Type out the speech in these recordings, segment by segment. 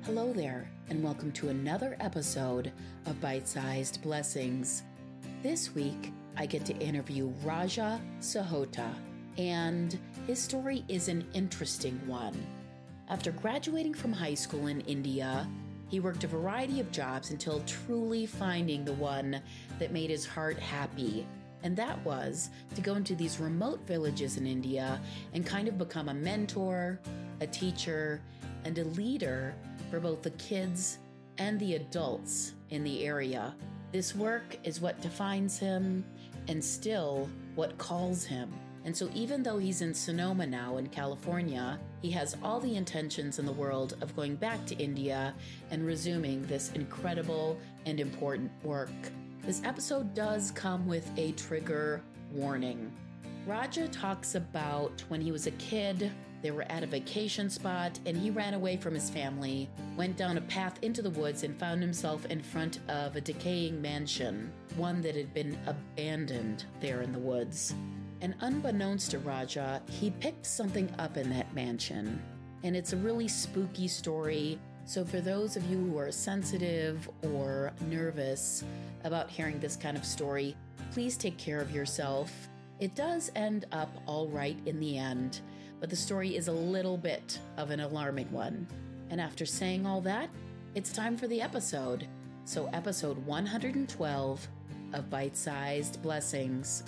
Hello there, and welcome to another episode of Bite-Sized Blessings. This week, I get to interview Raja Sahota, and his story is an interesting one. After graduating from high school in India, he worked a variety of jobs until truly finding the one that made his heart happy. And that was to go into these remote villages in India and kind of become a mentor, a teacher, and a leader for both the kids and the adults in the area. This work is what defines him and still what calls him. And so even though he's in Sonoma now in California, he has all the intentions in the world of going back to India and resuming this incredible and important work. This episode does come with a trigger warning. Raja talks about when he was a kid, they were at a vacation spot and he ran away from his family, went down a path into the woods and found himself in front of a decaying mansion, one that had been abandoned there in the woods. And unbeknownst to Raja, he picked something up in that mansion. And it's a really spooky story. So for those of you who are sensitive or nervous about hearing this kind of story, please take care of yourself. It does end up all right in the end, but the story is a little bit of an alarming one. And after saying all that, it's time for the episode. So episode 112 of Bite-Sized Blessings.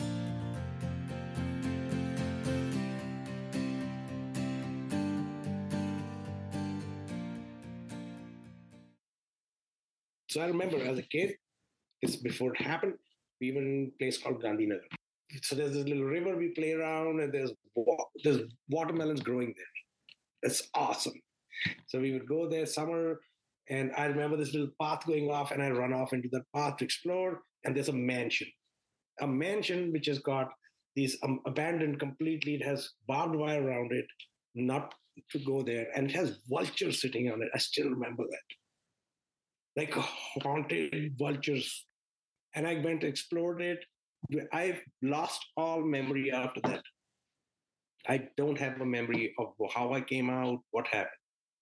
So I remember as a kid, it's before it happened, we were in a place called Gandhinagar. So there's this little river we play around and there's watermelons growing there. It's awesome. So we would go there summer and I remember this little path going off and I run off into that path to explore and there's a mansion which has got these abandoned completely. It has barbed wire around it, not to go there. And it has vultures sitting on it. I still remember that. Like haunted vultures. And I went and explored it. I've lost all memory after that. I don't have a memory of how I came out, what happened.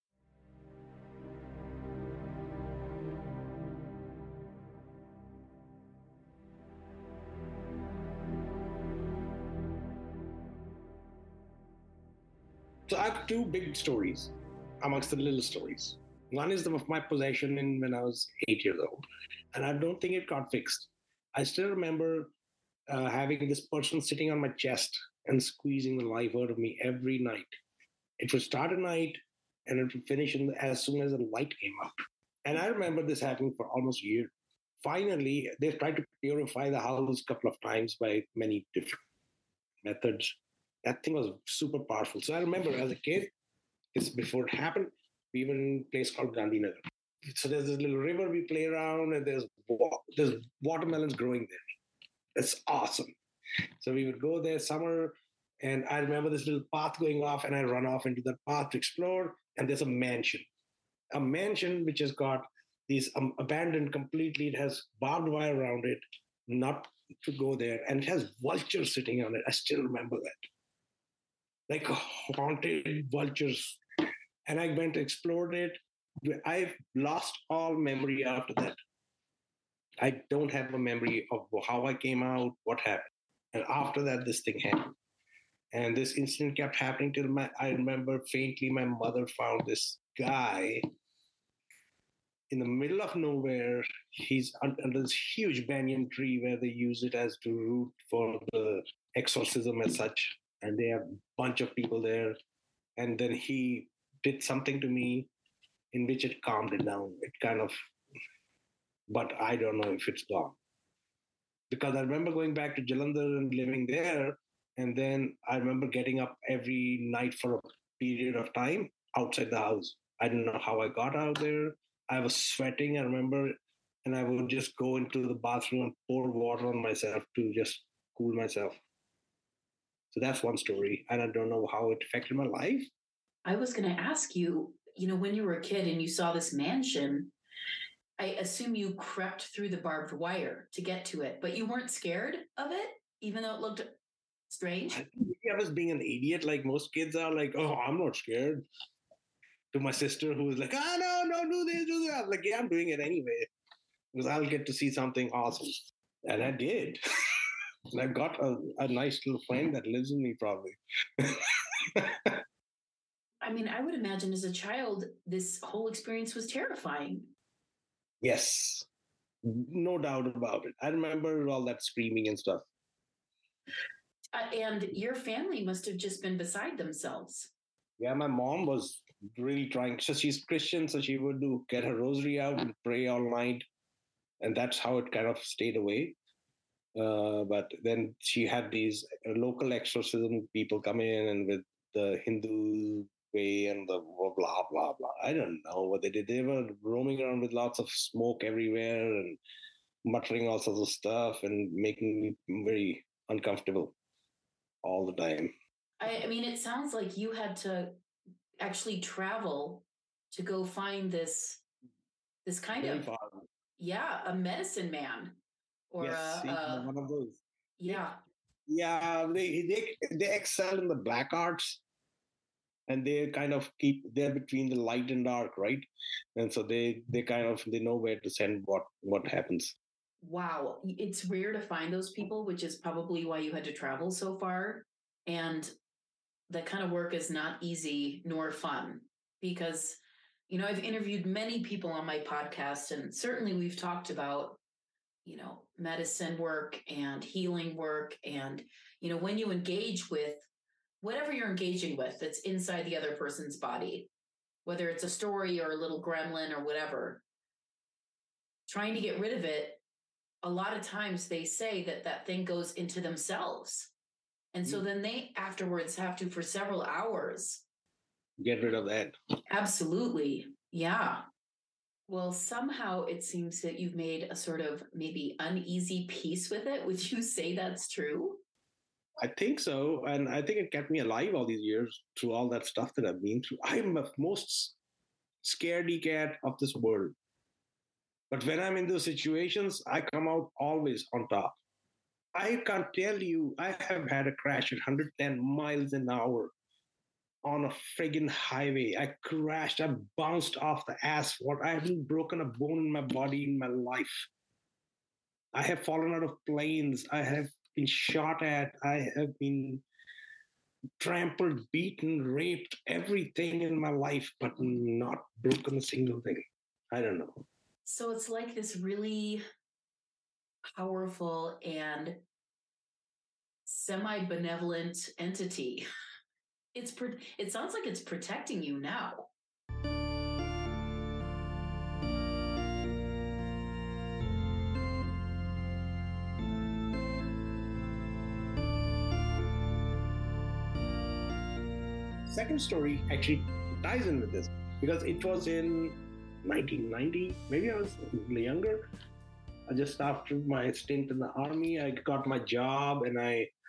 So I have two big stories amongst the little stories. One is of my possession when I was 8 years old. And I don't think it got fixed. I still remember having this person sitting on my chest and squeezing the life out of me every night. It would start at night and it would finish as soon as the light came out. And I remember this happening for almost a year. Finally, they've tried to purify the house a couple of times by many different methods. That thing was super powerful. So I remember as a kid, it's before it happened, we were in a place called Gandhinagar. So there's this little river we play around and there's watermelons growing there. It's awesome. So we would go there summer and I remember this little path going off and I run off into that path to explore and there's a mansion which has got these abandoned completely. It has barbed wire around it, not to go there. And it has vultures sitting on it. I still remember that. Like haunted vultures. And I went and explored it. I've lost all memory after that. I don't have a memory of how I came out, what happened. And after that, this thing happened. And this incident kept happening till I remember faintly my mother found this guy in the middle of nowhere. He's under this huge banyan tree where they use it as the root for the exorcism as such. And they have a bunch of people there. And then he did something to me in which it calmed it down. It kind of, but I don't know if it's gone. Because I remember going back to Jalandhar and living there. And then I remember getting up every night for a period of time outside the house. I don't know how I got out there. I was sweating, I remember, and I would just go into the bathroom and pour water on myself to just cool myself. So that's one story. And I don't know how it affected my life. I was going to ask you, when you were a kid and you saw this mansion, I assume you crept through the barbed wire to get to it, but you weren't scared of it, even though it looked strange? I was being an idiot like most kids are, like, oh, I'm not scared. to my sister who was like, no, do this, do that. I was like, yeah, I'm doing it anyway because I'll get to see something awesome. And I did. And I've got a nice little friend that lives with me probably. I mean, I would imagine as a child, this whole experience was terrifying. Yes, no doubt about it. I remember all that screaming and stuff. And your family must have just been beside themselves. Yeah, my mom was really trying. So she's Christian, so she would get her rosary out and pray all night. And that's how it kind of stayed away. But then she had these local exorcism people come in and with the Hindu way and the blah, blah, blah. I don't know what they did. They were roaming around with lots of smoke everywhere and muttering all sorts of stuff and making me very uncomfortable all the time. I mean, it sounds like you had to actually travel to go find this kind very of, far. Yeah, a medicine man. Or yes, one of those. Yeah. Yeah, they excel in the black arts, and they kind of they're between the light and dark, right? And so they know where to send what happens. Wow, it's rare to find those people, which is probably why you had to travel so far. And that kind of work is not easy nor fun because, I've interviewed many people on my podcast, and certainly we've talked about medicine work and healing work. And, when you engage with whatever you're engaging with that's inside the other person's body, whether it's a story or a little gremlin or whatever, trying to get rid of it, a lot of times they say that thing goes into themselves. And so then they afterwards have to, for several hours, get rid of that. Absolutely. Yeah. Well, somehow it seems that you've made a sort of maybe uneasy peace with it. Would you say that's true? I think so. And I think it kept me alive all these years through all that stuff that I've been through. I'm the most scaredy cat of this world. But when I'm in those situations, I come out always on top. I can't tell you, I have had a crash at 110 miles an hour on a friggin' highway. I crashed, I bounced off the asphalt. I haven't broken a bone in my body in my life. I have fallen out of planes. I have been shot at. I have been trampled, beaten, raped, everything in my life, but not broken a single thing. I don't know. So it's like this really powerful and semi-benevolent entity. It sounds like it's protecting you now. Second story actually ties in with this because it was in 1990. Maybe I was a little younger. Just after my stint in the army, I got my job, and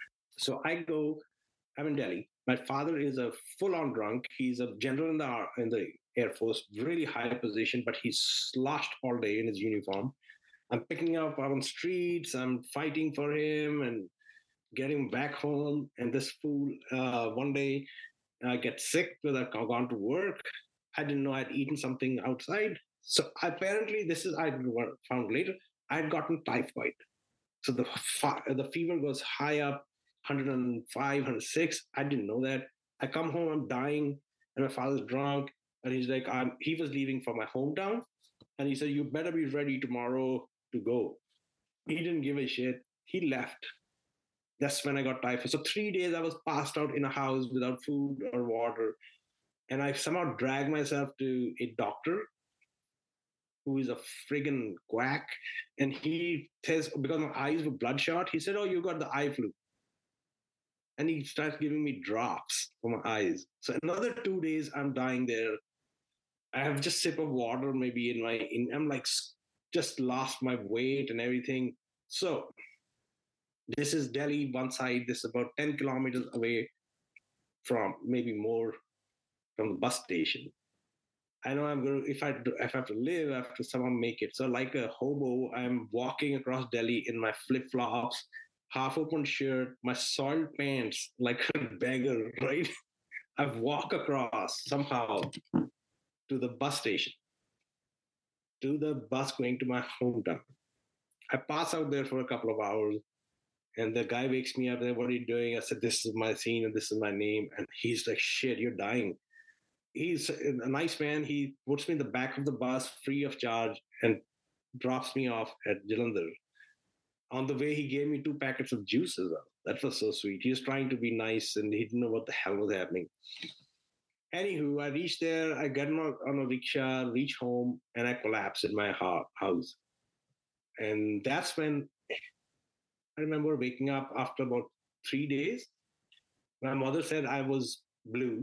I'm in Delhi. My father is a full-on drunk. He's a general in the Air Force, really high position, but he's sloshed all day in his uniform. I'm picking up on streets. I'm fighting for him and getting back home. And this fool, one day, I get sick because I've gone to work. I didn't know I'd eaten something outside. So apparently, I found later, I'd gotten typhoid. So the fever goes high up, 105, 106. I didn't know that. I come home, I'm dying, and my father's drunk. And he's like, he was leaving for my hometown. And he said, you better be ready tomorrow to go. He didn't give a shit. He left. That's when I got typhoid. So 3 days I was passed out in a house without food or water. And I somehow dragged myself to a doctor who is a friggin' quack. And he says, because my eyes were bloodshot, he said, oh, you got the eye flu. And he starts giving me drops for my eyes. So another 2 days, I'm dying there. I have just a sip of water maybe I'm like just lost my weight and everything. So this is Delhi, one side. This is about 10 kilometers away from, maybe more, from the bus station. I know I'm going to, if I have to live, I have to somehow make it. So like a hobo, I'm walking across Delhi in my flip-flops, half-open shirt, my soiled pants, like a beggar, right? I've walked across somehow. to the bus station, to the bus going to my hometown. I pass out there for a couple of hours, and the guy wakes me up. What are you doing? I said, this is my scene and this is my name. And he's like, shit, you're dying. He's a nice man. He puts me in the back of the bus free of charge and drops me off at Jalandhar. On the way, he gave me 2 packets of juice as well. That was so sweet. He was trying to be nice, and he didn't know what the hell was happening. Anywho, I reached there. I got on a rickshaw, reach home, and I collapsed in my house. And that's when I remember waking up after about 3 days. My mother said I was blue,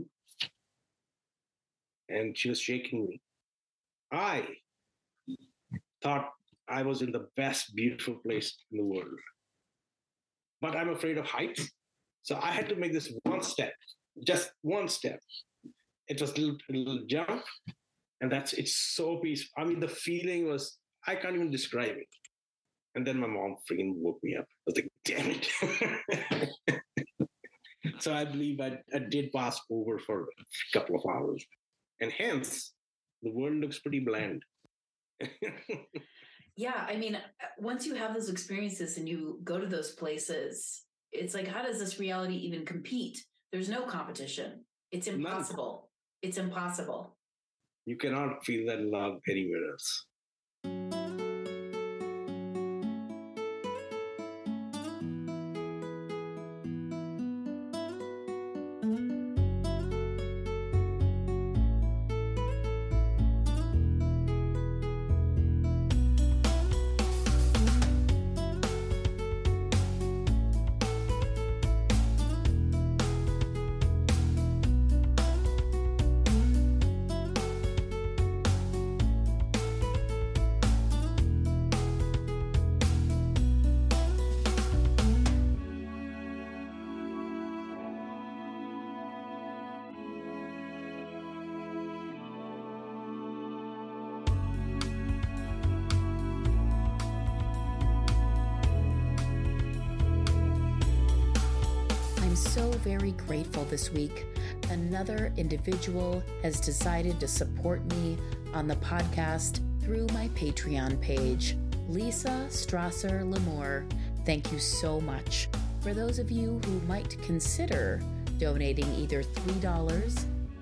and she was shaking me. I thought I was in the best, beautiful place in the world. But I'm afraid of heights. So I had to make this one step, just one step. It was a little jump. And it's so peaceful. I mean, the feeling was, I can't even describe it. And then my mom freaking woke me up. I was like, damn it. So I believe I did pass over for a couple of hours. And hence, the world looks pretty bland. Yeah, I mean, once you have those experiences and you go to those places, it's like, how does this reality even compete? There's no competition. It's impossible. None. It's impossible. You cannot feel that love anywhere else. So very grateful this week. Another individual has decided to support me on the podcast through my Patreon page. Lisa Strasser Lamore, thank you so much. For those of you who might consider donating either $3,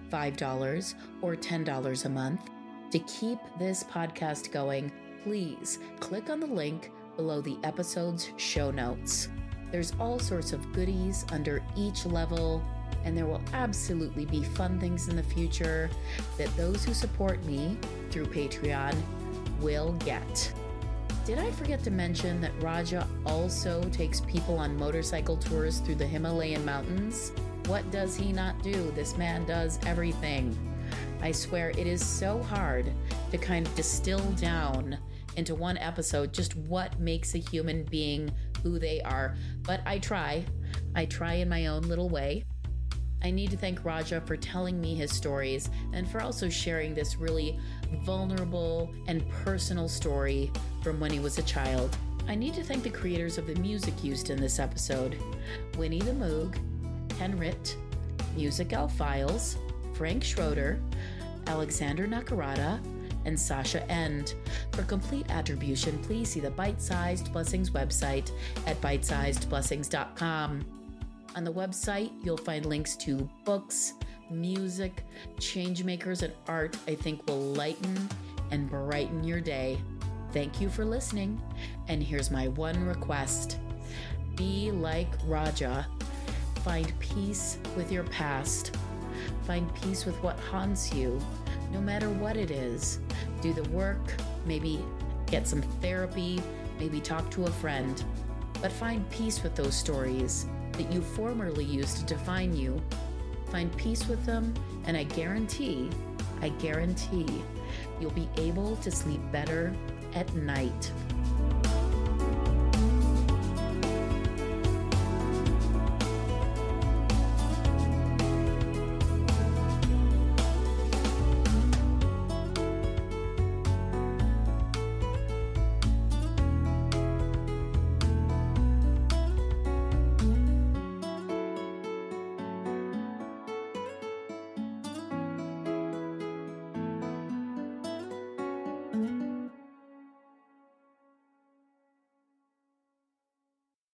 $5, or $10 a month to keep this podcast going, please click on the link below the episode's show notes. There's all sorts of goodies under each level, and there will absolutely be fun things in the future that those who support me through Patreon will get. Did I forget to mention that Raja also takes people on motorcycle tours through the Himalayan mountains? What does he not do? This man does everything. I swear it is so hard to kind of distill down into one episode just what makes a human being who they are. But I try in my own little way. I need to thank Raja for telling me his stories and for also sharing this really vulnerable and personal story from when he was a child. I need to thank the creators of the music used in this episode: Winnie the Moog, Ken Ritt, Musical Files, Frank Schroeder, Alexander Nakarada, and Sasha End. For complete attribution, please see the Bite-Sized Blessings website at bitesizedblessings.com. On the website, you'll find links to books, music, changemakers, and art I think will lighten and brighten your day. Thank you for listening, and here's my one request. Be like Raja. Find peace with your past. Find peace with what haunts you, no matter what it is. Do the work, maybe get some therapy, maybe talk to a friend. But find peace with those stories that you formerly used to define you. Find peace with them, and I guarantee you'll be able to sleep better at night.